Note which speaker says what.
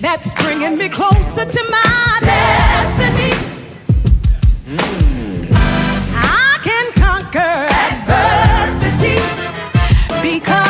Speaker 1: that's bringing me closer to my destiny. I can conquer adversity because